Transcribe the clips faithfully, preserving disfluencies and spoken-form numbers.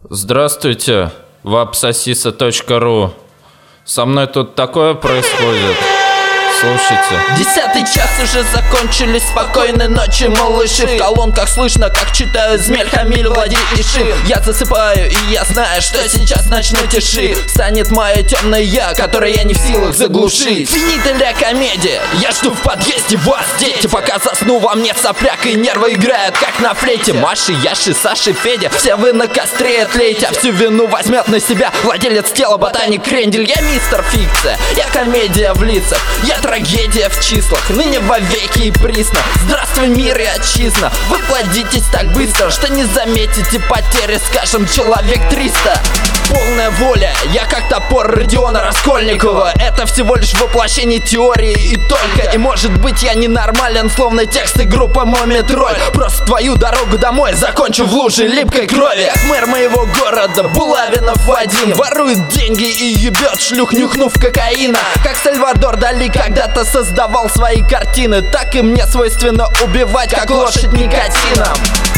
Здравствуйте, вапсосиса точка ру. Со мной тут такое происходит. Слушайте. Десятый час уже закончились, спокойной ночи, малыши. В колонках слышно, как читают Змель, Хамиль, Влади и Ши. Я засыпаю, и я знаю, что сейчас начну тиши. Станет моя темная я, которую я не в силах заглушить. Финита ля комедия, я жду в подъезде вас, дети. Пока засну, во мне сопляк и нервы играют, как на флейте. Маши, Яши, Саши, Федя, все вы на костре тлеете. А всю вину возьмет на себя владелец тела, ботаник Крендель. Я мистер фикция, я комедия в лицах, я трагедия в числах, ныне вовеки и присно. Здравствуй, мир и отчизна. Вы плодитесь так быстро, что не заметите потери, скажем, человек триста. Полная воля, я как топор Родиона Раскольникова. Это всего лишь воплощение теории и только. И может быть я ненормален, словно тексты группы Мумий Тролль. Просто твою дорогу домой закончу в луже липкой крови. Как мэр моего города Булавинов Вадим ворует деньги и ебет шлюх, нюхнув кокаина. Как Сальвадор Дали когда-то создавал свои картины, так и мне свойственно убивать, как лошадь, никотином.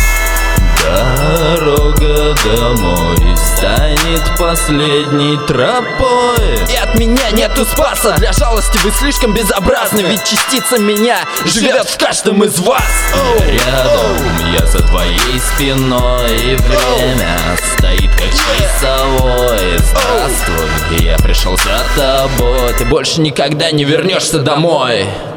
Дорога домой станет последней тропой, и от меня нету спаса. Для жалости вы слишком безобразны, ведь частица меня живет в каждом из вас. Рядом я за твоей спиной, и время стоит как часовой. Здравствуй, я пришел за тобой, ты больше никогда не вернешься домой.